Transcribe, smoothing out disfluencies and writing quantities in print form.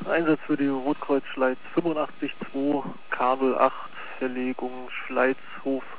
Einsatz für die Rotkreuz Schleiz 85-2, Kabel 8, Verlegung Schleitzhof